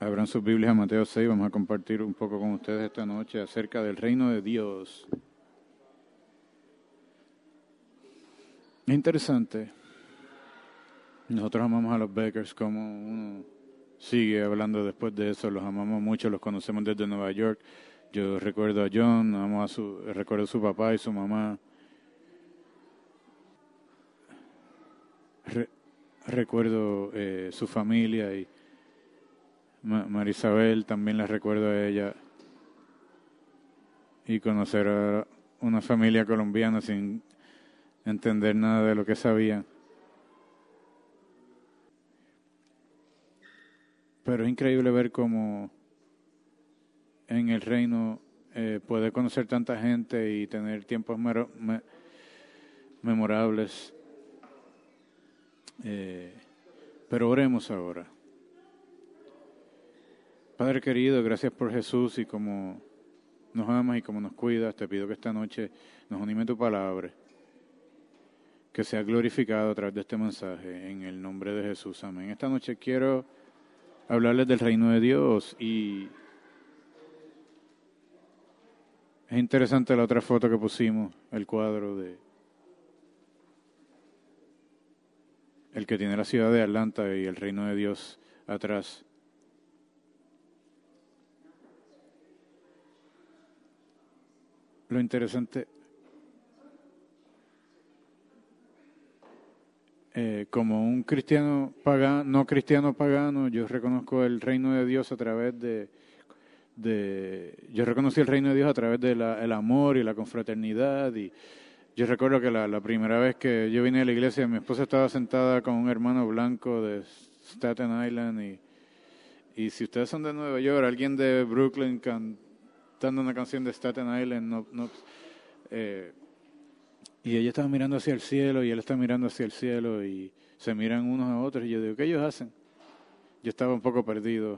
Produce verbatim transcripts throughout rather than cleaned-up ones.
Abran sus Biblias a Mateo seis, vamos a compartir un poco con ustedes esta noche acerca del reino de Dios. Es interesante. Nosotros amamos a los Beckers, como uno sigue hablando después de eso, los amamos mucho, los conocemos desde Nueva York. Yo recuerdo a John, amo a su, recuerdo a su papá y su mamá. Re, recuerdo eh, su familia y Ma, Marisabel, también la recuerdo a ella. Y conocer a una familia colombiana sin entender nada de lo que sabían. Pero es increíble ver cómo en el reino eh, puede conocer tanta gente y tener tiempos mero, me, memorables. Eh, pero oremos ahora. Padre querido, gracias por Jesús y como nos amas y como nos cuidas. Te pido que esta noche nos unime tu palabra. Que sea glorificado a través de este mensaje. En el nombre de Jesús. Amén. Esta noche quiero hablarles del reino de Dios y es interesante la otra foto que pusimos, el cuadro de el que tiene la ciudad de Atlanta y el reino de Dios atrás. Lo interesante, eh, como un cristiano pagano, no cristiano pagano, yo reconozco el reino de Dios a través de, de yo reconocí el reino de Dios a través del el amor y la confraternidad. Y yo recuerdo que la, la primera vez que yo vine a la iglesia, mi esposa estaba sentada con un hermano blanco de Staten Island y, y si ustedes son de Nueva York, alguien de Brooklyn cantando una canción de Staten Island, no, no, eh, y ella estaba mirando hacia el cielo y él está mirando hacia el cielo y se miran unos a otros y yo digo, ¿qué ellos hacen? Yo estaba un poco perdido.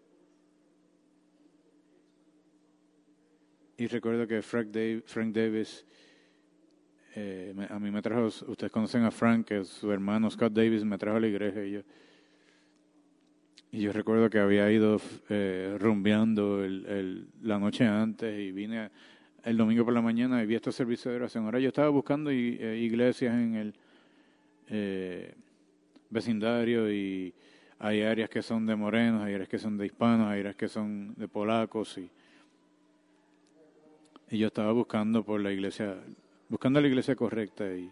Y recuerdo que Frank, Dave, Frank Davis, eh, me, a mí me trajo, ustedes conocen a Frank, que es su hermano Scott Davis, me trajo a la iglesia y yo, y yo recuerdo que había ido eh, rumbeando el, el, la noche antes y vine a, el domingo por la mañana y vi estos servicios de oración. Ahora yo estaba buscando y, eh, iglesias en el eh, vecindario y hay áreas que son de morenos, hay áreas que son de hispanos, hay áreas que son de polacos y, y yo estaba buscando por la iglesia, buscando la iglesia correcta y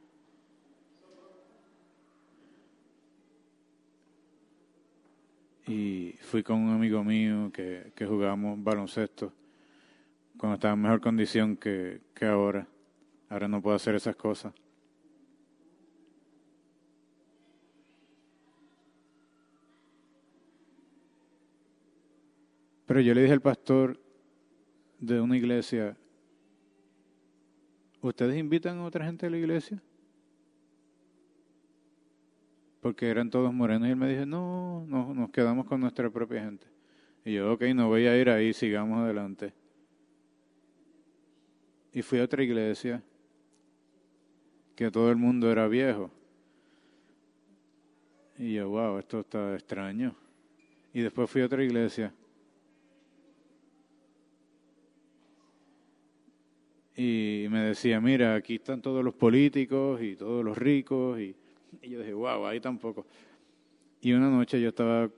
y fui con un amigo mío que, que jugamos baloncesto cuando estaba en mejor condición que, que ahora. Ahora no puedo hacer esas cosas. Pero yo le dije al pastor de una iglesia, ¿ustedes invitan a otra gente a la iglesia? Porque eran todos morenos y él me dijo, no, no, nos quedamos con nuestra propia gente. Y yo, ok, no voy a ir ahí, sigamos adelante. Y fui a otra iglesia que todo el mundo era viejo. Y yo, wow, esto está extraño. Y después fui a otra iglesia. Y me decía, mira, aquí están todos los políticos y todos los ricos. Y, y yo dije, wow, ahí tampoco. Y una noche yo estaba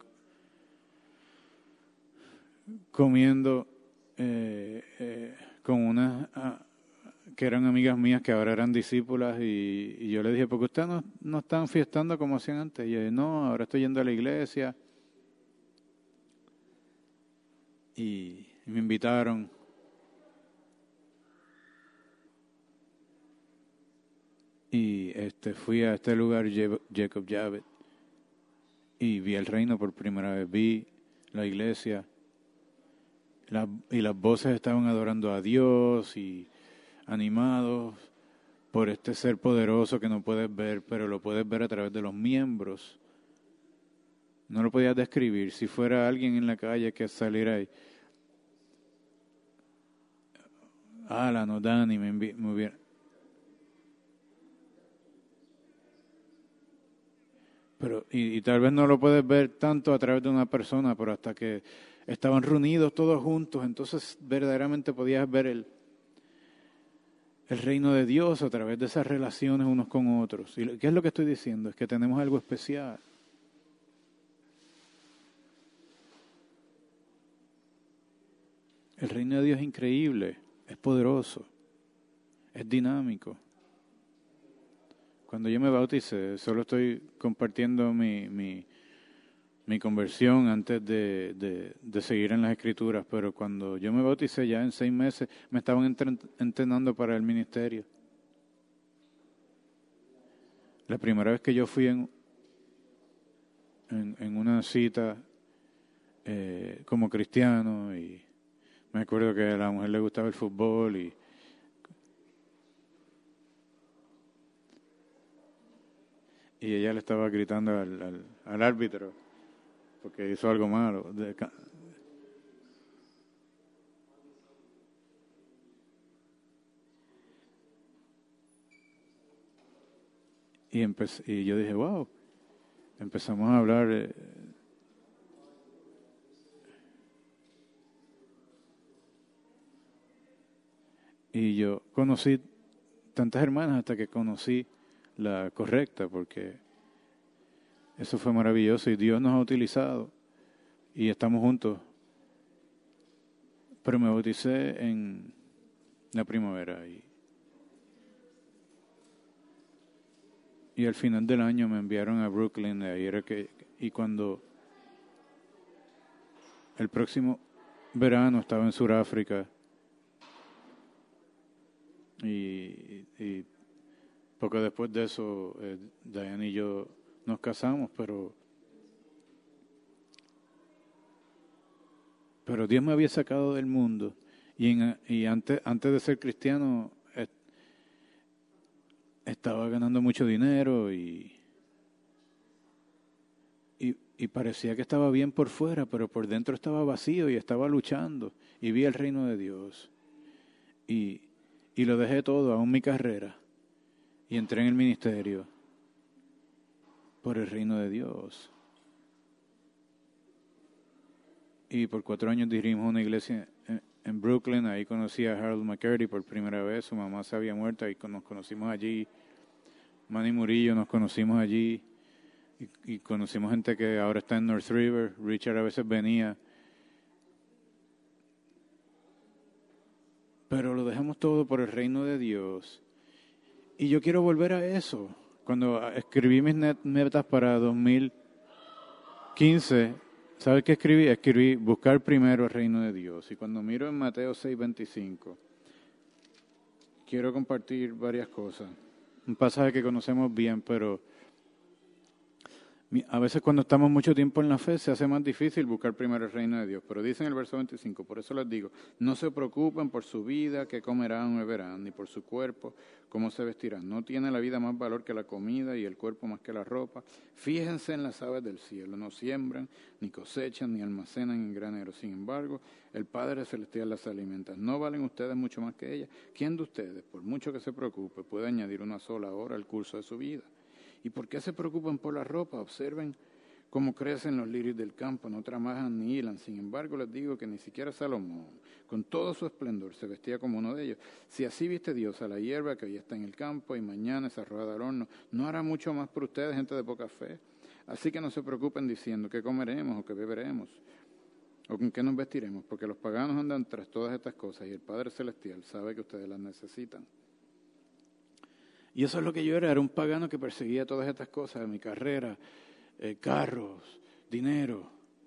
comiendo eh, eh, con unas ah, que eran amigas mías que ahora eran discípulas y, y yo le dije, ¿por qué ustedes no, no están fiestando como hacían antes? Y yo dije, no, ahora estoy yendo a la iglesia. Y, y me invitaron. Y este fui a este lugar, Jacob Javits, y vi el reino por primera vez, vi la iglesia, la, y las voces estaban adorando a Dios y animados por este ser poderoso que no puedes ver, pero lo puedes ver a través de los miembros. No lo podías describir. Si fuera alguien en la calle que saliera ahí, Alan o Dani me, envi- me hubiera... Pero, y, y tal vez no lo puedes ver tanto a través de una persona, pero hasta que estaban reunidos todos juntos, entonces verdaderamente podías ver el, el reino de Dios a través de esas relaciones unos con otros. ¿Y qué es lo que estoy diciendo? Es que tenemos algo especial. El reino de Dios es increíble, es poderoso, es dinámico. Cuando yo me bauticé, solo estoy compartiendo mi, mi, mi conversión antes de, de, de seguir en las Escrituras, pero cuando yo me bauticé ya en seis meses me estaban entren, entrenando para el ministerio. La primera vez que yo fui en, en, en una cita eh, como cristiano, y me acuerdo que a la mujer le gustaba el fútbol y y ella le estaba gritando al, al, al árbitro porque hizo algo malo. Y, empecé, y yo dije, wow, empezamos a hablar. Eh, y yo conocí tantas hermanas hasta que conocí la correcta, porque eso fue maravilloso y Dios nos ha utilizado y estamos juntos. Pero me bauticé en la primavera y, y al final del año me enviaron a Brooklyn, de ahí era que, y cuando el próximo verano estaba en Sudáfrica y, y poco después de eso eh, Diane y yo nos casamos, pero pero Dios me había sacado del mundo y, en, y antes antes de ser cristiano eh, estaba ganando mucho dinero y, y y parecía que estaba bien por fuera, pero por dentro estaba vacío y estaba luchando y vi el reino de Dios y y lo dejé todo, aún mi carrera, y entré en el ministerio por el reino de Dios. Y por cuatro años dirigimos una iglesia en, en Brooklyn. Ahí conocí a Harold McCurdy por primera vez. Su mamá se había muerto y nos conocimos allí. Manny Murillo nos conocimos allí. Y, y conocimos gente que ahora está en North River. Richard a veces venía. Pero lo dejamos todo por el reino de Dios. Y yo quiero volver a eso. Cuando escribí mis metas para dos mil quince, ¿sabes qué escribí? Escribí buscar primero el reino de Dios. Y cuando miro en Mateo seis veinticinco, quiero compartir varias cosas. Un pasaje que conocemos bien, pero a veces cuando estamos mucho tiempo en la fe se hace más difícil buscar primero el reino de Dios. Pero dice en el verso veinticinco, por eso les digo, no se preocupen por su vida, qué comerán o beberán, ni por su cuerpo, cómo se vestirán. No tiene la vida más valor que la comida y el cuerpo más que la ropa. Fíjense en las aves del cielo, no siembran, ni cosechan, ni almacenan en graneros. Sin embargo, el Padre Celestial las alimenta. ¿No valen ustedes mucho más que ellas? ¿Quién de ustedes, por mucho que se preocupe, puede añadir una sola hora al curso de su vida? ¿Y por qué se preocupan por la ropa? Observen cómo crecen los lirios del campo, no trabajan ni hilan. Sin embargo, les digo que ni siquiera Salomón, con todo su esplendor, se vestía como uno de ellos. Si así viste Dios a la hierba que hoy está en el campo y mañana es arrojada al horno, ¿no hará mucho más por ustedes, gente de poca fe? Así que no se preocupen diciendo qué comeremos o qué beberemos o con qué nos vestiremos, porque los paganos andan tras todas estas cosas y el Padre Celestial sabe que ustedes las necesitan. Y eso es lo que yo era, era un pagano que perseguía todas estas cosas, mi carrera, eh, carros, dinero.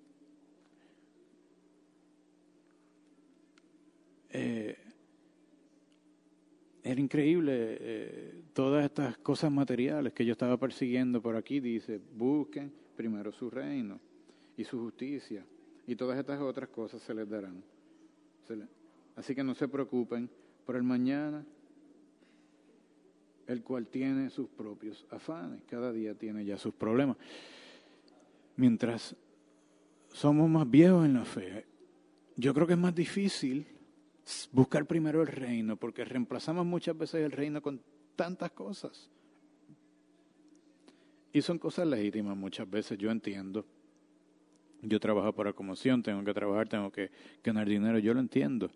Eh, era increíble eh, todas estas cosas materiales que yo estaba persiguiendo. Por aquí dice, busquen primero su reino y su justicia, y todas estas otras cosas se les darán. Se les... Así que no se preocupen por el mañana, el cual tiene sus propios afanes, cada día tiene ya sus problemas. Mientras somos más viejos en la fe, yo creo que es más difícil buscar primero el reino, porque reemplazamos muchas veces el reino con tantas cosas. Y son cosas legítimas muchas veces, yo entiendo. Yo trabajo por acomodación, tengo que trabajar, tengo que ganar dinero, yo lo entiendo.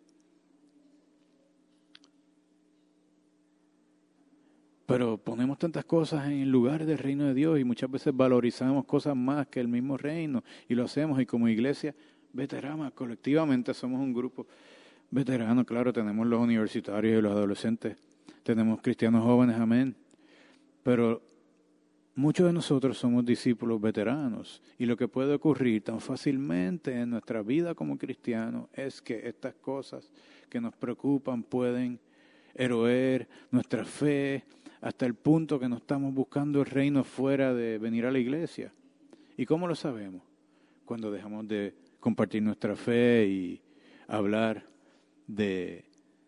Pero ponemos tantas cosas en lugar del reino de Dios y muchas veces valorizamos cosas más que el mismo reino y lo hacemos. Y como iglesia veterana, colectivamente somos un grupo veterano, claro, tenemos los universitarios y los adolescentes, tenemos cristianos jóvenes, amén. Pero muchos de nosotros somos discípulos veteranos y lo que puede ocurrir tan fácilmente en nuestra vida como cristianos es que estas cosas que nos preocupan pueden eroer nuestra fe hasta el punto que no estamos buscando el reino fuera de venir a la iglesia. ¿Y cómo lo sabemos? Cuando dejamos de compartir nuestra fe y hablar de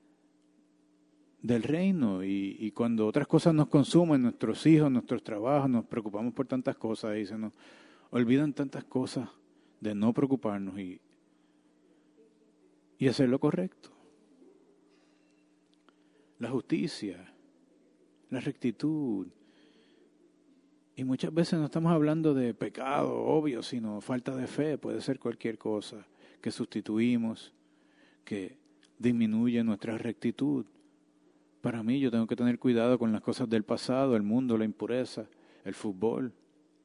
del reino y, y cuando otras cosas nos consumen, nuestros hijos, nuestros trabajos, nos preocupamos por tantas cosas y se nos olvidan tantas cosas de no preocuparnos y, y hacer lo correcto. La justicia, la rectitud. Y muchas veces no estamos hablando de pecado obvio, sino falta de fe. Puede ser cualquier cosa que sustituimos, que disminuye nuestra rectitud. Para mí yo tengo que tener cuidado con las cosas del pasado, el mundo, la impureza, el fútbol.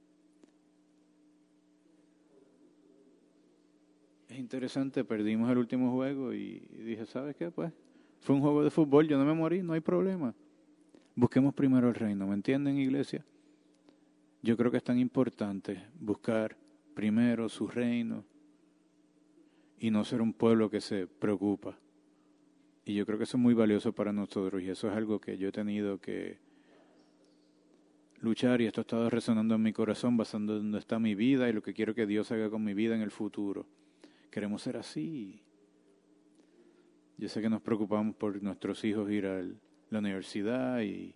Es interesante, perdimos el último juego y dije, ¿sabes qué? Pues fue un juego de fútbol, yo no me morí, no hay problema. Busquemos primero el reino, ¿me entienden, iglesia? Yo creo que es tan importante buscar primero su reino y no ser un pueblo que se preocupa. Y yo creo que eso es muy valioso para nosotros y eso es algo que yo he tenido que luchar y esto ha estado resonando en mi corazón basando en donde está mi vida y lo que quiero que Dios haga con mi vida en el futuro. Queremos ser así. Yo sé que nos preocupamos por nuestros hijos ir a la universidad y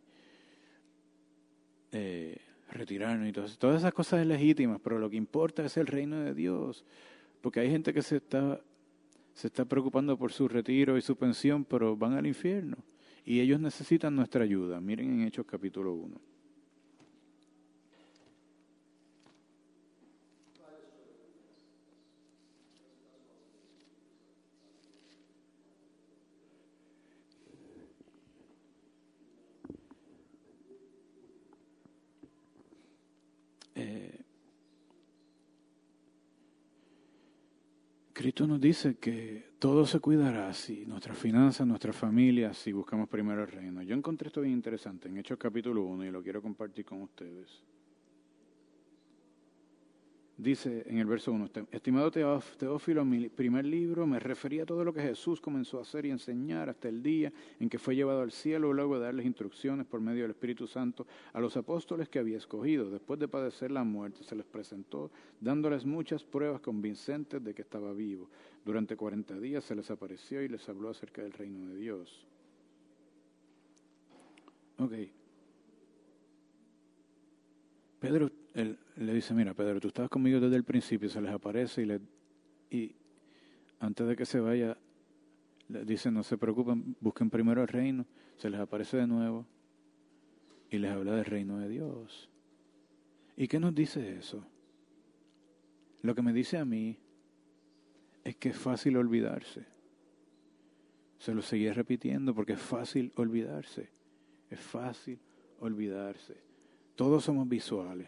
eh, retirarnos y todas, todas esas cosas legítimas, pero lo que importa es el reino de Dios. Porque hay gente que se está... se está preocupando por su retiro y su pensión, pero van al infierno. Y ellos necesitan nuestra ayuda. Miren en Hechos capítulo uno. Eh, Cristo nos dice que todo se cuidará si nuestras finanzas, nuestras familias, si buscamos primero el reino. Yo encontré esto bien interesante en Hechos capítulo uno y lo quiero compartir con ustedes. Dice en el verso uno, estimado Teófilo, mi primer libro me refería a todo lo que Jesús comenzó a hacer y enseñar hasta el día en que fue llevado al cielo, luego de darles instrucciones por medio del Espíritu Santo a los apóstoles que había escogido. Después de padecer la muerte, se les presentó, dándoles muchas pruebas convincentes de que estaba vivo. Durante cuarenta días se les apareció y les habló acerca del reino de Dios. Ok. Pedro él, le dice, mira, Pedro, tú estabas conmigo desde el principio, se les aparece y, le, y antes de que se vaya, les dice, no se preocupen, busquen primero el reino, se les aparece de nuevo y les habla del reino de Dios. ¿Y qué nos dice eso? Lo que me dice a mí es que es fácil olvidarse. Se lo seguí repitiendo porque es fácil olvidarse. Es fácil olvidarse. Todos somos visuales.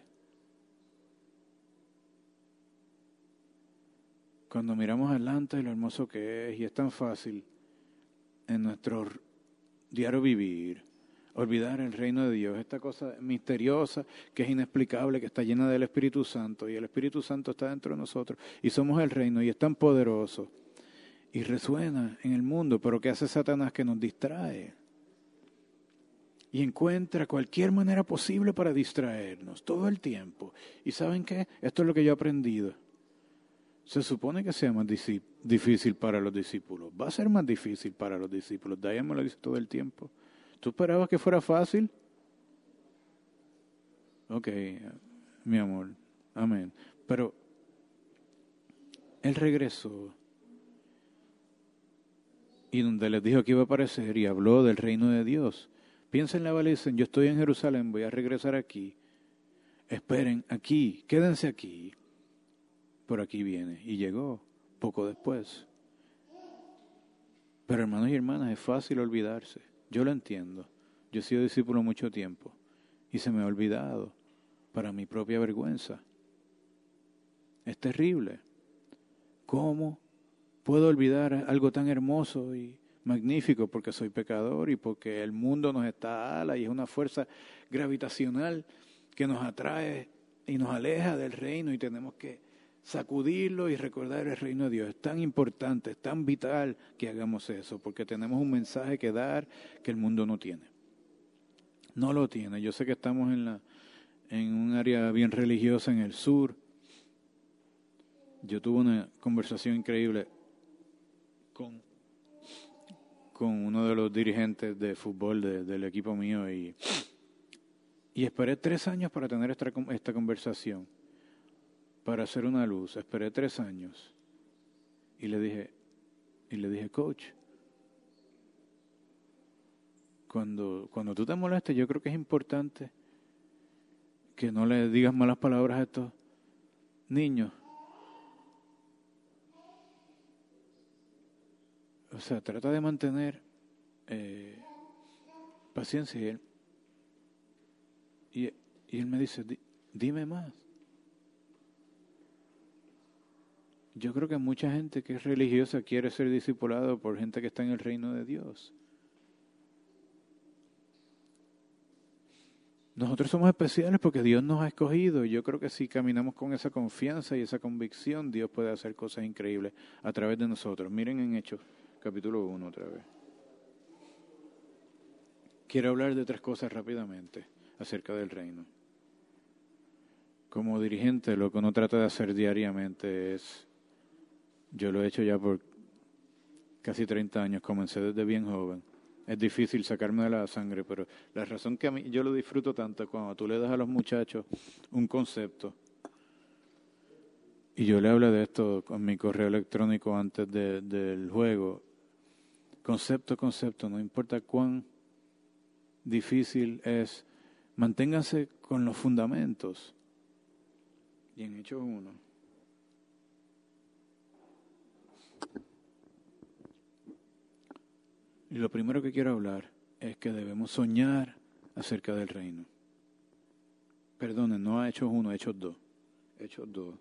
Cuando miramos adelante lo hermoso que es, y es tan fácil en nuestro diario vivir, olvidar el reino de Dios, esta cosa misteriosa que es inexplicable, que está llena del Espíritu Santo, y el Espíritu Santo está dentro de nosotros, y somos el reino, y es tan poderoso, y resuena en el mundo, pero ¿qué hace Satanás? Que nos distrae. Y encuentra cualquier manera posible para distraernos, todo el tiempo. ¿Y saben qué? Esto es lo que yo he aprendido. Se supone que sea más difícil para los discípulos. Va a ser más difícil para los discípulos. Diane me lo dice todo el tiempo. ¿Tú esperabas que fuera fácil? Ok, mi amor. Amén. Pero Él regresó. Y donde les dijo que iba a aparecer y habló del reino de Dios. Piensen en la dicen, yo estoy en Jerusalén, voy a regresar aquí. esperen aquí, quédense aquí. Por aquí viene. Y llegó poco después. Pero hermanos y hermanas, es fácil olvidarse. Yo lo entiendo. Yo he sido discípulo mucho tiempo y se me ha olvidado para mi propia vergüenza. Es terrible. ¿Cómo puedo olvidar algo tan hermoso y magnífico? Porque soy pecador y porque el mundo nos está a ala y es una fuerza gravitacional que nos atrae y nos aleja del reino y tenemos que sacudirlo y recordar el reino de Dios. Es tan importante, es tan vital que hagamos eso, porque tenemos un mensaje que dar que el mundo no tiene. No lo tiene. Yo sé que estamos en, la, en un área bien religiosa en el sur. Yo tuve una conversación increíble con, con uno de los dirigentes de fútbol de, del equipo mío y, y esperé tres años para tener esta, esta conversación. Para hacer una luz, esperé tres años y le dije, y le dije, coach, cuando, cuando tú te molestes, yo creo que es importante que no le digas malas palabras a estos niños. O sea, trata de mantener eh, paciencia. Y él, y, y él me dice, dime más. Yo creo que mucha gente que es religiosa quiere ser discipulado por gente que está en el reino de Dios. Nosotros somos especiales porque Dios nos ha escogido. Yo creo que si caminamos con esa confianza y esa convicción, Dios puede hacer cosas increíbles a través de nosotros. Miren en Hechos, capítulo uno otra vez. Quiero hablar de tres cosas rápidamente acerca del reino. Como dirigente, lo que uno trata de hacer diariamente es... Yo lo he hecho ya por casi treinta años, comencé desde bien joven. Es difícil sacarme de la sangre, pero la razón que a mí yo lo disfruto tanto es cuando tú le das a los muchachos un concepto. Y yo le hablé de esto con mi correo electrónico antes de, del juego. Concepto, concepto, no importa cuán difícil es, manténganse con los fundamentos. Y en Hechos uno. Y lo primero que quiero hablar es que debemos soñar acerca del reino. Perdonen, no a Hechos uno, Hechos dos. Hechos dos.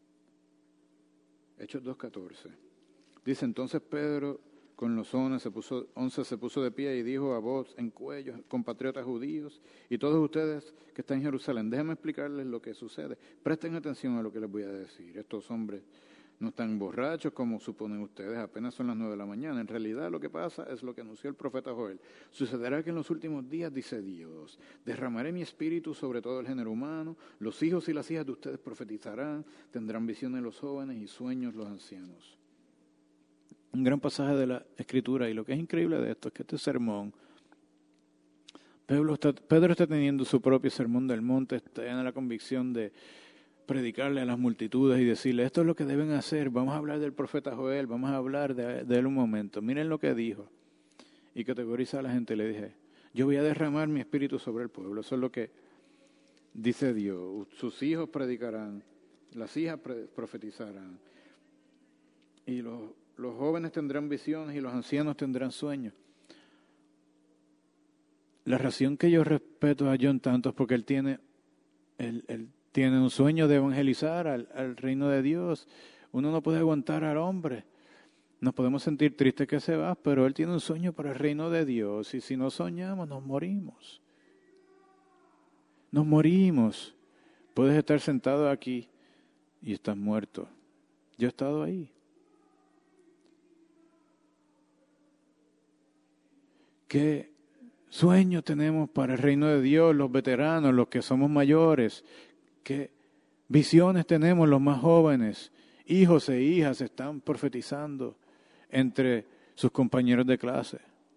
Hechos dos, catorce. Dice, entonces Pedro con los once se puso, once se puso de pie y dijo a voz en cuello, compatriotas judíos y todos ustedes que están en Jerusalén, déjenme explicarles lo que sucede. Presten atención a lo que les voy a decir. Estos hombres no están borrachos como suponen ustedes, apenas son las nueve de la mañana. En realidad lo que pasa es lo que anunció el profeta Joel. Sucederá que en los últimos días, dice Dios, derramaré mi espíritu sobre todo el género humano, los hijos y las hijas de ustedes profetizarán, tendrán visiones los jóvenes y sueños los ancianos. Un gran pasaje de la Escritura, y lo que es increíble de esto es que este sermón, Pedro está, Pedro está teniendo su propio sermón del monte, está en la convicción de predicarle a las multitudes y decirle, esto es lo que deben hacer, vamos a hablar del profeta Joel, vamos a hablar de, de él un momento, miren lo que dijo. Y categoriza a la gente, le dije, yo voy a derramar mi espíritu sobre el pueblo, eso es lo que dice Dios, sus hijos predicarán, las hijas profetizarán, y los, los jóvenes tendrán visiones y los ancianos tendrán sueños. La razón que yo respeto a John tanto es porque él tiene, él, él tiene un sueño de evangelizar al, al reino de Dios. Uno no puede aguantar al hombre. Nos podemos sentir tristes que se va, pero él tiene un sueño para el reino de Dios. Y si no soñamos, nos morimos. Nos morimos. Puedes estar sentado aquí y estás muerto. Yo he estado ahí. ¿Qué sueño tenemos para el reino de Dios, los veteranos, los que somos mayores? ¿Qué visiones tenemos los más jóvenes? Hijos e hijas están profetizando entre sus compañeros de clase.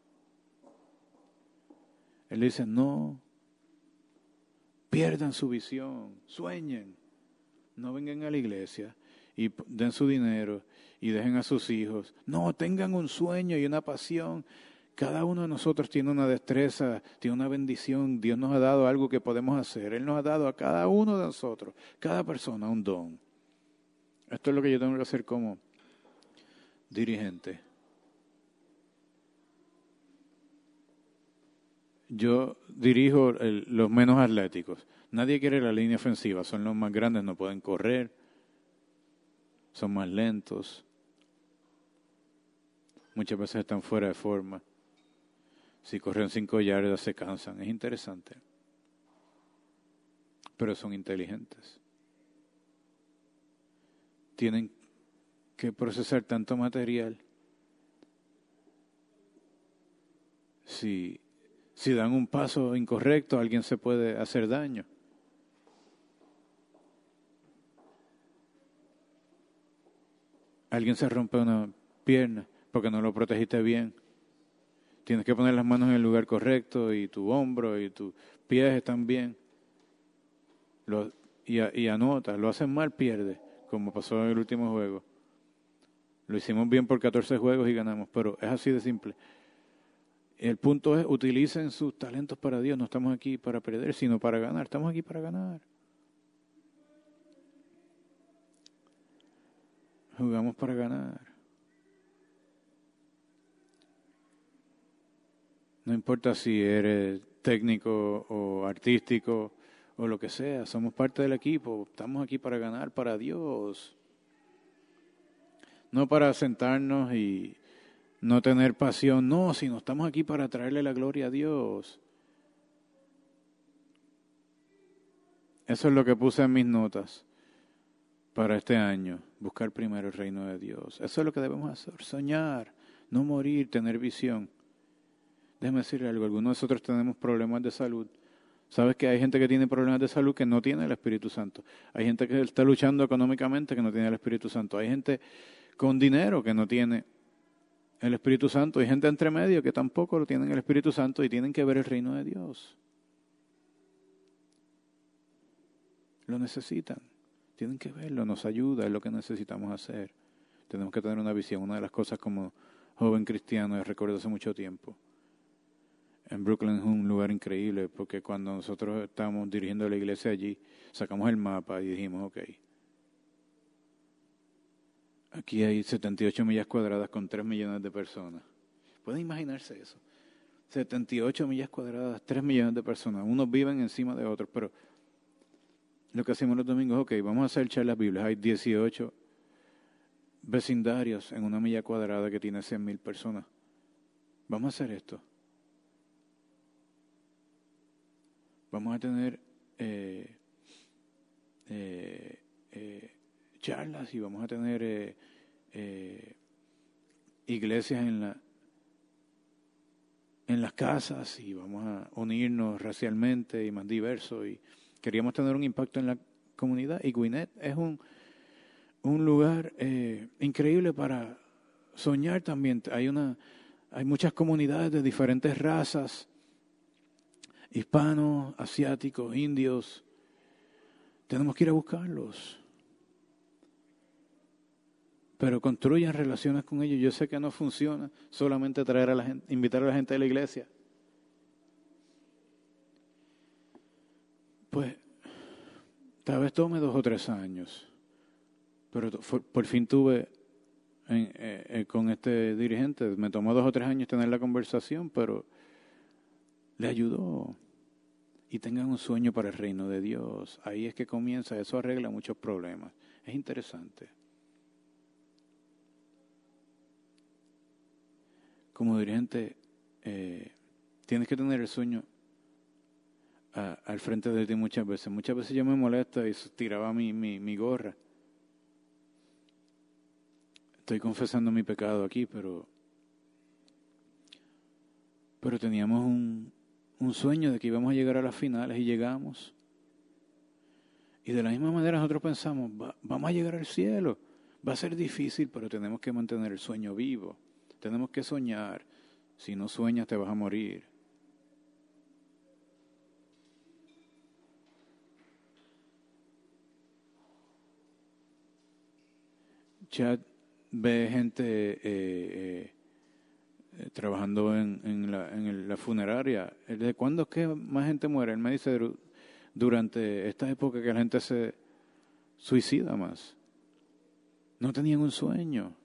Él dice, no, pierdan su visión, sueñen. No vengan a la iglesia y den su dinero y dejen a sus hijos. No, tengan un sueño y una pasión Cada uno de nosotros tiene una destreza, tiene una bendición. Dios nos ha dado algo que podemos hacer. Él nos ha dado a cada uno de nosotros, cada persona, un don. Esto es lo que yo tengo que hacer como dirigente. Yo dirijo el, los menos atléticos. Nadie quiere la línea ofensiva. Son los más grandes, no pueden correr. Son más lentos. Muchas veces están fuera de forma. Si corren cinco yardas se cansan. Es interesante. Pero son inteligentes. Tienen que procesar tanto material. Si, si dan un paso incorrecto, alguien se puede hacer daño. Alguien se rompe una pierna porque no lo protegiste bien. Tienes que poner las manos en el lugar correcto y tu hombro y tus pies están bien. Lo, y, y anota, lo hacen mal, pierde, como pasó en el último juego. Lo hicimos bien por catorce juegos y ganamos, pero es así de simple. El punto es, utilicen sus talentos para Dios. No estamos aquí para perder, sino para ganar. Estamos aquí para ganar. Jugamos para ganar. No importa si eres técnico o artístico o lo que sea, somos parte del equipo. Estamos aquí para ganar, para Dios. No para sentarnos y no tener pasión, no, sino estamos aquí para traerle la gloria a Dios. Eso es lo que puse en mis notas para este año, buscar primero el reino de Dios. Eso es lo que debemos hacer, soñar, no morir, tener visión. Déjame decirle algo, algunos de nosotros tenemos problemas de salud. ¿Sabes que hay gente que tiene problemas de salud que no tiene el Espíritu Santo? Hay gente que está luchando económicamente que no tiene el Espíritu Santo. Hay gente con dinero que no tiene el Espíritu Santo. Hay gente entre medio que tampoco lo tienen el Espíritu Santo y tienen que ver el reino de Dios. Lo necesitan. Tienen que verlo, nos ayuda, es lo que necesitamos hacer. Tenemos que tener una visión. Una de las cosas como joven cristiano, recuerdo hace mucho tiempo. En Brooklyn es un lugar increíble porque cuando nosotros estábamos dirigiendo la iglesia allí, sacamos el mapa y dijimos, ok, aquí hay setenta y ocho millas cuadradas con tres millones de personas. ¿Pueden imaginarse eso? setenta y ocho millas cuadradas, tres millones de personas. Unos viven encima de otros, pero lo que hacemos los domingos, ok, vamos a hacer charlas bíblicas. Hay dieciocho vecindarios en una milla cuadrada que tiene cien mil personas. Vamos a hacer esto. Vamos a tener eh, eh, eh, charlas y vamos a tener eh, eh, iglesias en, la, en las casas y vamos a unirnos racialmente y más diversos. Y queríamos tener un impacto en la comunidad. Y Gwinnett es un, un lugar eh, increíble para soñar también. Hay, una, hay muchas comunidades de diferentes razas. Hispanos, asiáticos, indios, tenemos que ir a buscarlos. Pero construyan relaciones con ellos. Yo sé que no funciona solamente traer a la gente, invitar a la gente de la iglesia. Pues, tal vez tome dos o tres años. Pero por fin tuve en, eh, con este dirigente, me tomó dos o tres años tener la conversación, pero le ayudó. Y tengan un sueño para el reino de Dios. Ahí es que comienza, eso arregla muchos problemas. Es interesante. Como dirigente, eh, tienes que tener el sueño a, al frente de ti muchas veces. Muchas veces yo me molesta y tiraba mi, mi, mi gorra. Estoy confesando mi pecado aquí, pero, pero teníamos un... un sueño de que íbamos a llegar a las finales y llegamos. Y de la misma manera nosotros pensamos, va, vamos a llegar al cielo. Va a ser difícil, pero tenemos que mantener el sueño vivo. Tenemos que soñar. Si no sueñas te vas a morir. Chad ve gente eh, eh, eh, trabajando en, en, la, en el- la funeraria. Él dice, ¿cuándo es que más gente muere? Él me dice, "Du- durante esta época que la gente se suicida más. No tenían un sueño.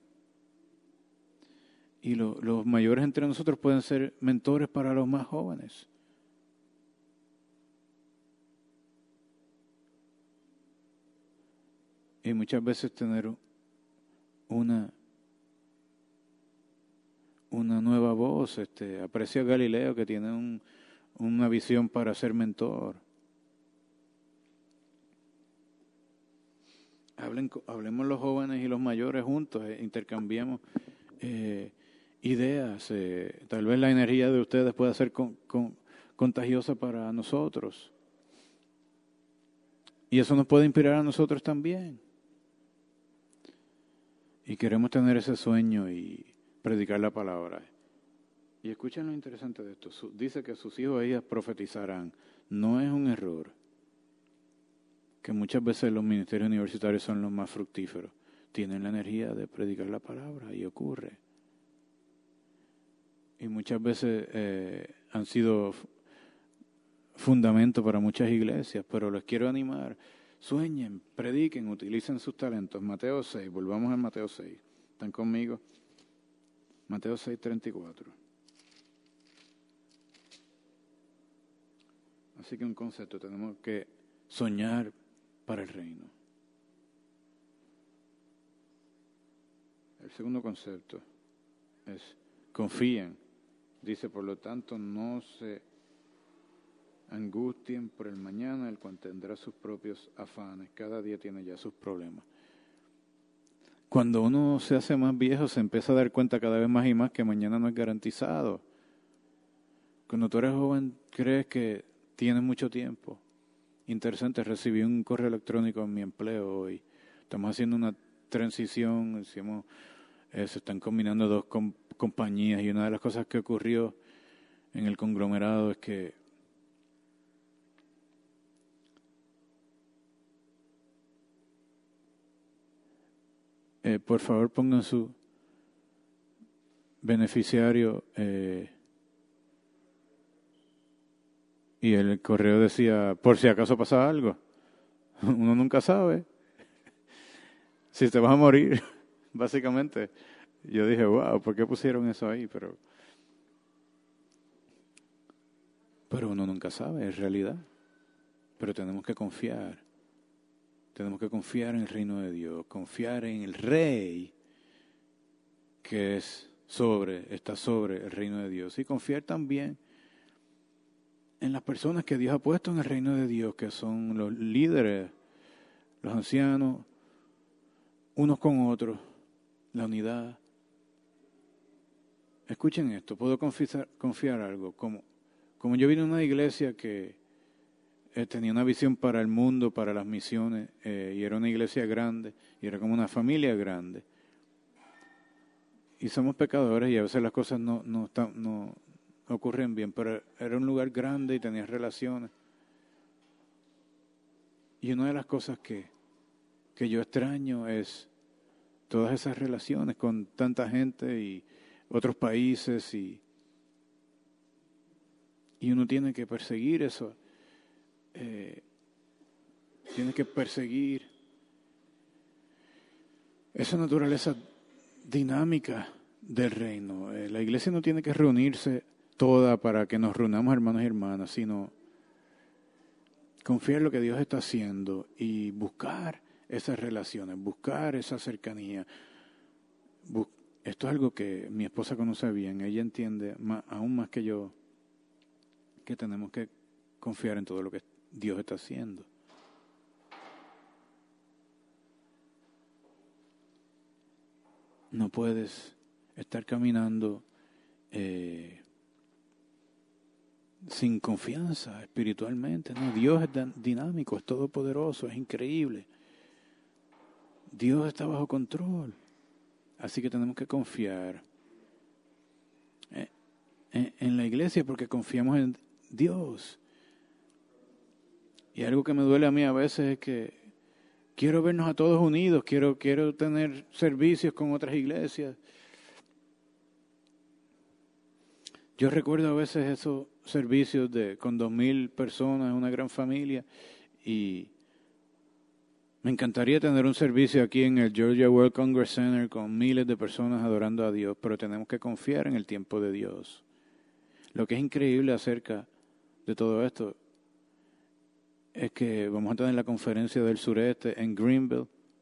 Y lo- los mayores entre nosotros pueden ser mentores para los más jóvenes. Y muchas veces tener una, una nueva voz. Este, aprecio a Galileo que tiene un, una visión para ser mentor. Hablen, co- hablemos los jóvenes y los mayores juntos, eh, intercambiemos eh, ideas. Eh, tal vez la energía de ustedes pueda ser con- con- contagiosa para nosotros. Y eso nos puede inspirar a nosotros también. Y queremos tener ese sueño y predicar la palabra. Y escuchen lo interesante de esto. Su- dice que sus hijos e hijas profetizarán. No es un error. Que muchas veces los ministerios universitarios son los más fructíferos. Tienen la energía de predicar la palabra y ocurre. Y muchas veces eh, han sido f- fundamento para muchas iglesias, pero les quiero animar. Sueñen, prediquen, utilicen sus talentos. Mateo seis, volvamos al Mateo seis. ¿Están conmigo? Mateo seis, treinta y cuatro. Así que un concepto, tenemos que soñar para el reino. El segundo concepto es confíen. Dice, por lo tanto, no se angustien por el mañana, el cual tendrá sus propios afanes. Cada día tiene ya sus problemas. Cuando uno se hace más viejo, se empieza a dar cuenta cada vez más y más que mañana no es garantizado. Cuando tú eres joven, crees que tienes mucho tiempo. Interesante, recibí un correo electrónico en mi empleo hoy. Estamos haciendo una transición, decimos, eh, se están combinando dos com- compañías y una de las cosas que ocurrió en el conglomerado es que eh, por favor pongan su beneficiario eh, y el correo decía, por si acaso pasa algo. Uno nunca sabe si te vas a morir, básicamente. Yo dije, wow, ¿por qué pusieron eso ahí? Pero, pero uno nunca sabe, es realidad. Pero tenemos que confiar. Tenemos que confiar en el reino de Dios, confiar en el Rey que es sobre, está sobre el reino de Dios. Y confiar también en las personas que Dios ha puesto en el reino de Dios, que son los líderes, los ancianos, unos con otros, la unidad. Escuchen esto, puedo confiar, confiar algo. Como, como yo vine a una iglesia que eh, tenía una visión para el mundo, para las misiones, eh, y era una iglesia grande, y era como una familia grande. Y somos pecadores y a veces las cosas no, no, están, no ocurren bien, pero era un lugar grande y tenía relaciones. Y una de las cosas que, que yo extraño es todas esas relaciones con tanta gente y otros países y, y uno tiene que perseguir eso, eh, tiene que perseguir esa naturaleza dinámica del reino. Eh, la iglesia no tiene que reunirse toda para que nos reunamos hermanos y hermanas, sino confiar en lo que Dios está haciendo y buscar esas relaciones, buscar esa cercanía. Bus- Esto es algo que mi esposa conoce bien, ella entiende más, aún más que yo, que tenemos que confiar en todo lo que Dios está haciendo. No puedes estar caminando eh, sin confianza espiritualmente. No, Dios es dan- dinámico, es todopoderoso, es increíble. Dios está bajo control. Así que tenemos que confiar eh, en, en la iglesia porque confiamos en Dios. Y algo que me duele a mí a veces es que quiero vernos a todos unidos, quiero, quiero tener servicios con otras iglesias. Yo recuerdo a veces esos servicios de con dos mil personas, una gran familia, y me encantaría tener un servicio aquí en el Georgia World Congress Center con miles de personas adorando a Dios, pero tenemos que confiar en el tiempo de Dios. Lo que es increíble acerca de todo esto es que vamos a tener la conferencia del sureste en Greenville.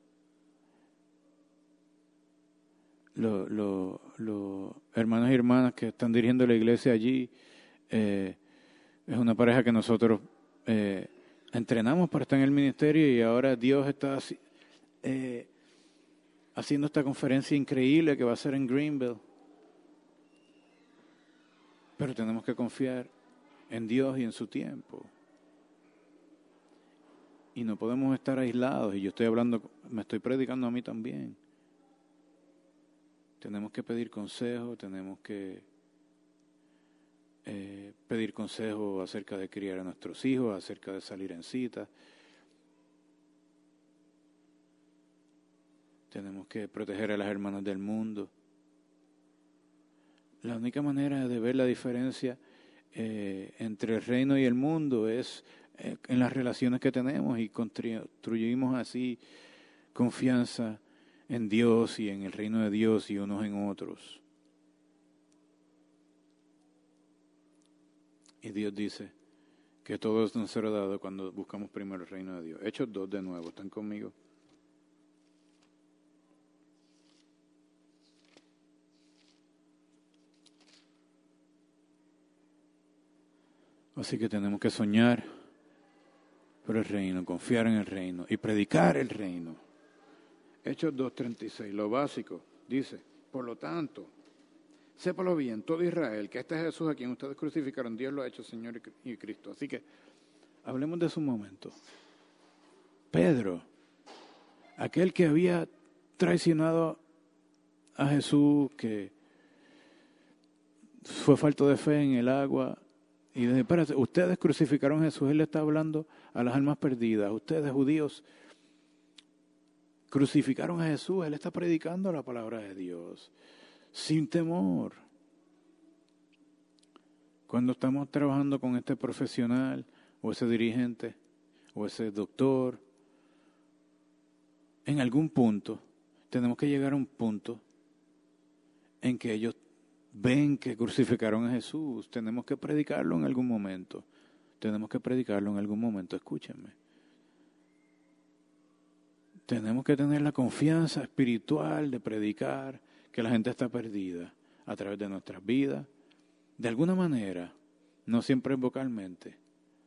Los, los, los hermanos y hermanas que están dirigiendo la iglesia allí, eh, es una pareja que nosotros eh, entrenamos para estar en el ministerio y ahora Dios está eh, haciendo esta conferencia increíble que va a ser en Greenville. Pero tenemos que confiar en Dios y en su tiempo. Y no podemos estar aislados. Y yo estoy hablando, me estoy predicando a mí también. Tenemos que pedir consejo, tenemos que eh, pedir consejo acerca de criar a nuestros hijos, acerca de salir en citas. Tenemos que proteger a las hermanas del mundo. La única manera de ver la diferencia eh, entre el reino y el mundo es eh, en las relaciones que tenemos y construimos así confianza en Dios y en el reino de Dios y unos en otros. Y Dios dice que todo nos será dado cuando buscamos primero el reino de Dios. Hechos dos de nuevo, ¿están conmigo? Así que tenemos que soñar por el reino, confiar en el reino y predicar el reino. Hechos dos treinta y seis, lo básico, dice, por lo tanto, sépalo bien, todo Israel, que este es Jesús a quien ustedes crucificaron, Dios lo ha hecho Señor y Cristo. Así que hablemos de su momento. Pedro, aquel que había traicionado a Jesús, que fue falto de fe en el agua, y dice, espérate, ustedes crucificaron a Jesús, él le está hablando a las almas perdidas, ustedes judíos crucificaron a Jesús, él está predicando la palabra de Dios, sin temor. Cuando estamos trabajando con este profesional, o ese dirigente, o ese doctor, en algún punto, tenemos que llegar a un punto en que ellos ven que crucificaron a Jesús. Tenemos que predicarlo en algún momento. Tenemos que predicarlo en algún momento, escúchenme. Tenemos que tener la confianza espiritual de predicar que la gente está perdida a través de nuestras vidas, de alguna manera, no siempre vocalmente,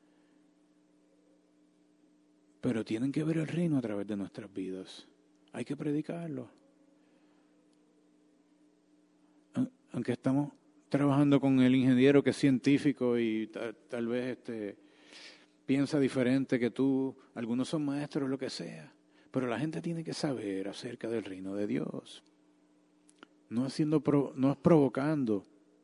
pero tienen que ver el reino a través de nuestras vidas. Hay que predicarlo. Aunque estamos trabajando con el ingeniero que es científico y tal, tal vez este, piensa diferente que tú, algunos son maestros, lo que sea, pero la gente tiene que saber acerca del reino de Dios. No haciendo, no es provocando.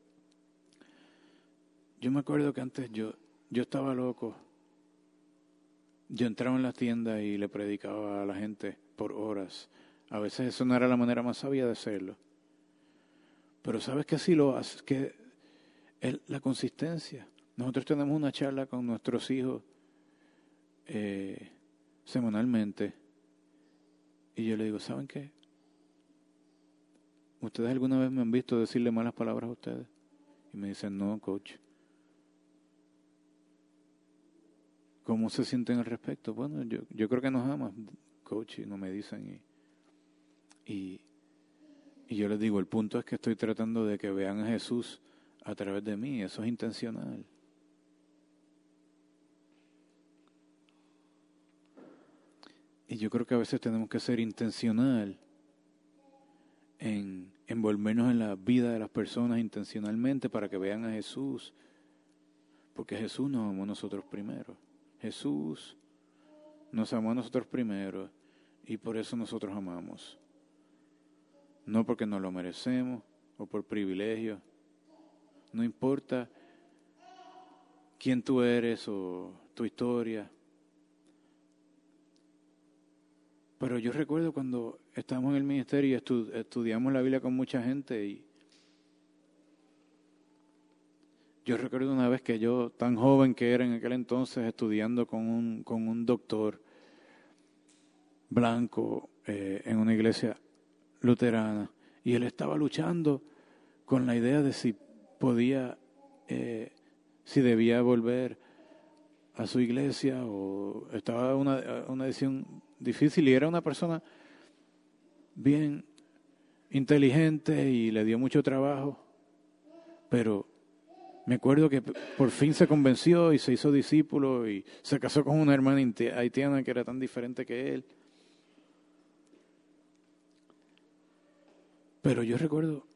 Yo me acuerdo que antes yo, yo estaba loco. Yo entraba en la tienda y le predicaba a la gente por horas. A veces eso no era la manera más sabia de hacerlo. Pero sabes que sí lo hace, que es la consistencia. Nosotros tenemos una charla con nuestros hijos eh, semanalmente. Y yo le digo, ¿saben qué? ¿Ustedes alguna vez me han visto decirle malas palabras a ustedes? Y me dicen, no, coach. ¿Cómo se sienten al respecto? Bueno, yo, yo creo que nos aman, coach, y no me dicen. Y, y, y yo les digo, el punto es que estoy tratando de que vean a Jesús a través de mí. Eso es intencional. Y yo creo que a veces tenemos que ser intencional en envolvernos en la vida de las personas intencionalmente para que vean a Jesús. Porque Jesús nos amó a nosotros primero. Jesús nos amó a nosotros primero y por eso nosotros amamos. No porque nos lo merecemos o por privilegio. No importa quién tú eres o tu historia. Pero yo recuerdo cuando estábamos en el ministerio y estu- estudiamos la Biblia con mucha gente y Yo recuerdo una vez que yo, tan joven que era en aquel entonces, estudiando con un, con un doctor blanco eh, en una iglesia luterana, y él estaba luchando con la idea de si podía, eh, si debía volver a su iglesia, o estaba una, una decisión difícil, y era una persona bien inteligente y le dio mucho trabajo, pero me acuerdo que por fin se convenció y se hizo discípulo y se casó con una hermana haitiana que era tan diferente que él. Pero yo recuerdo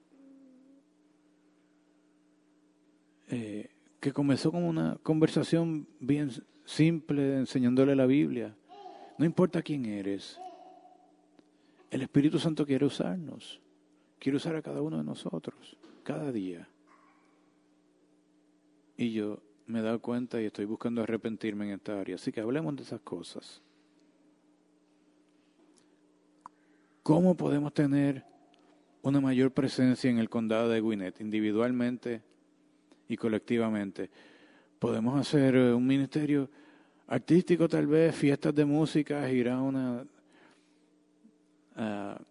eh, que comenzó como una conversación bien simple, enseñándole la Biblia. No importa quién eres, el Espíritu Santo quiere usarnos, quiere usar a cada uno de nosotros, cada día. Y yo me he dado cuenta y estoy buscando arrepentirme en esta área. Así que hablemos de esas cosas. ¿Cómo podemos tener una mayor presencia en el condado de Gwinnett, individualmente y colectivamente? Podemos hacer un ministerio artístico, tal vez, fiestas de música, ir a una a,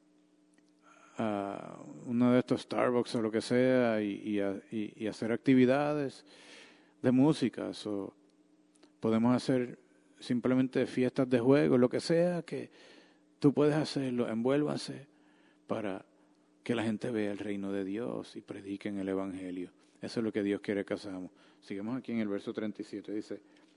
a uno de estos Starbucks o lo que sea y, y, y, y hacer actividades de música. O podemos hacer simplemente fiestas de juego, lo que sea que tú puedes hacerlo, envuélvanse para que la gente vea el reino de Dios y prediquen el evangelio. Eso es lo que Dios quiere que hagamos. Sigamos aquí en el verso treinta y siete, dice,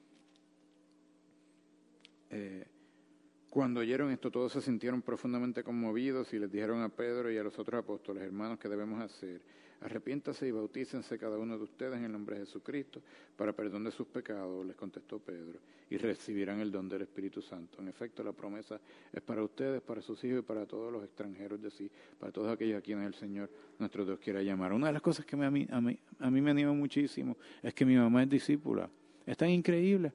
eh, cuando oyeron esto, todos se sintieron profundamente conmovidos y les dijeron a Pedro y a los otros apóstoles, hermanos, ¿qué debemos hacer? Arrepiéntase y bautícense cada uno de ustedes en el nombre de Jesucristo para perdón de sus pecados, les contestó Pedro, y recibirán el don del Espíritu Santo. En efecto, la promesa es para ustedes, para sus hijos y para todos los extranjeros de sí, para todos aquellos a quienes el Señor nuestro Dios quiera llamar. Una de las cosas que me, a, mí, a, mí, a mí me anima muchísimo es que mi mamá es discípula. Es tan increíble.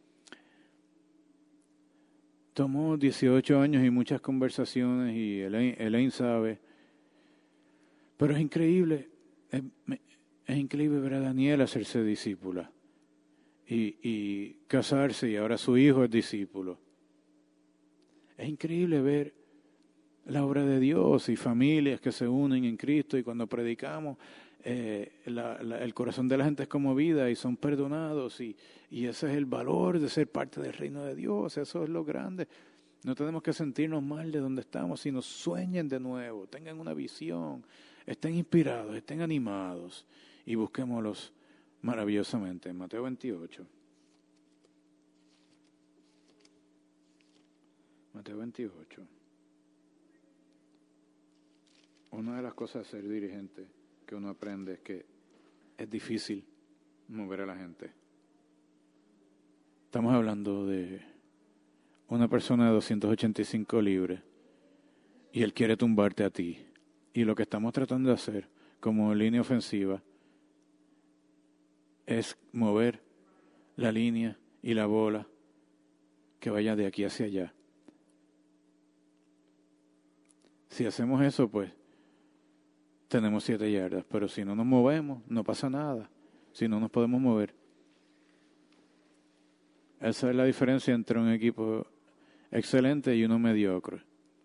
Tomó dieciocho años y muchas conversaciones, y Elaine, Elaine sabe. Pero es increíble, es, es increíble ver a Daniela hacerse discípula y, y casarse, y ahora su hijo es discípulo. Es increíble ver la obra de Dios y familias que se unen en Cristo, y cuando predicamos, eh, la, la, el corazón de la gente es conmovida y son perdonados, y, y ese es el valor de ser parte del reino de Dios. Eso es lo grande. No tenemos que sentirnos mal de donde estamos, sino sueñen de nuevo, tengan una visión, estén inspirados, estén animados y busquémoslos maravillosamente. Mateo veintiocho. Mateo veintiocho. Una de las cosas de ser dirigente que uno aprende es que es difícil mover a la gente. Estamos hablando de una persona de doscientos ochenta y cinco libras y él quiere tumbarte a ti. Y lo que estamos tratando de hacer como línea ofensiva es mover la línea y la bola que vaya de aquí hacia allá. Si hacemos eso, pues tenemos siete yardas, pero si no nos movemos, no pasa nada. Si no nos podemos mover. Esa es la diferencia entre un equipo excelente y uno mediocre.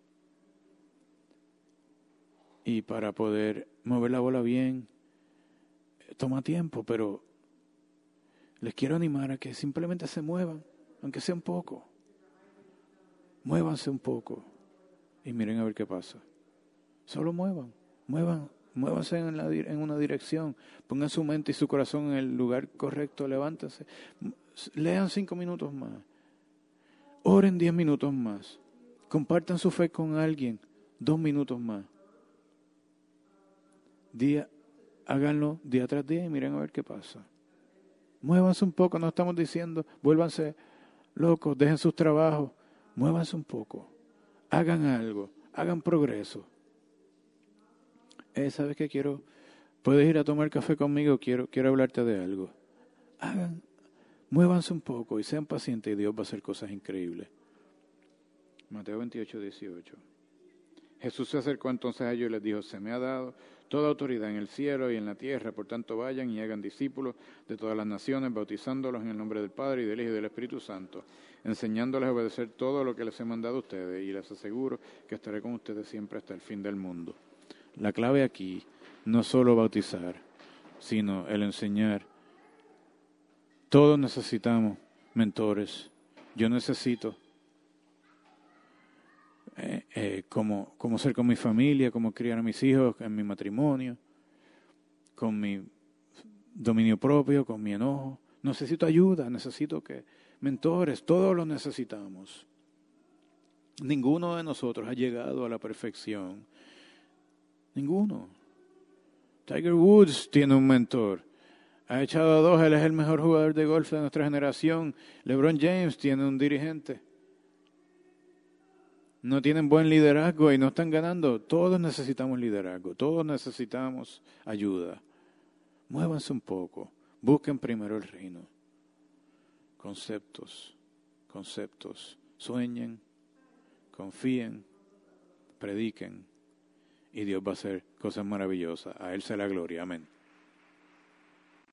Y para poder mover la bola bien, toma tiempo, pero les quiero animar a que simplemente se muevan, aunque sea un poco. Muévanse un poco y miren a ver qué pasa. Solo muevan, muevan, muévanse en, la, en una dirección, pongan su mente y su corazón en el lugar correcto, levántense, lean cinco minutos más, oren diez minutos más, compartan su fe con alguien, dos minutos más. Día, háganlo día tras día y miren a ver qué pasa. Muévanse un poco, no estamos diciendo, vuélvanse locos, dejen sus trabajos, muévanse un poco, hagan algo, hagan progreso. Eh, ¿Sabes qué quiero? Puedes ir a tomar café conmigo, quiero, quiero hablarte de algo. Hagan, muévanse un poco y sean pacientes y Dios va a hacer cosas increíbles. Mateo veintiocho, dieciocho. Jesús se acercó entonces a ellos y les dijo, se me ha dado toda autoridad en el cielo y en la tierra, por tanto vayan y hagan discípulos de todas las naciones, bautizándolos en el nombre del Padre y del Hijo y del Espíritu Santo, enseñándoles a obedecer todo lo que les he mandado a ustedes, y les aseguro que estaré con ustedes siempre hasta el fin del mundo. La clave aquí no es solo bautizar, sino el enseñar. Todos necesitamos mentores. Yo necesito eh, eh, cómo, cómo ser con mi familia, cómo criar a mis hijos, en mi matrimonio, con mi dominio propio, con mi enojo. Necesito ayuda, necesito que mentores, todos los necesitamos. Ninguno de nosotros ha llegado a la perfección. Ninguno. Tiger Woods tiene un mentor. Ha echado a dos, él es el mejor jugador de golf de nuestra generación. LeBron James tiene un dirigente. No tienen buen liderazgo y no están ganando. Todos necesitamos liderazgo, todos necesitamos ayuda. Muévanse un poco, busquen primero el reino. Conceptos, conceptos. Sueñen, confíen, prediquen y Dios va a hacer cosas maravillosas. A Él sea la gloria. Amén.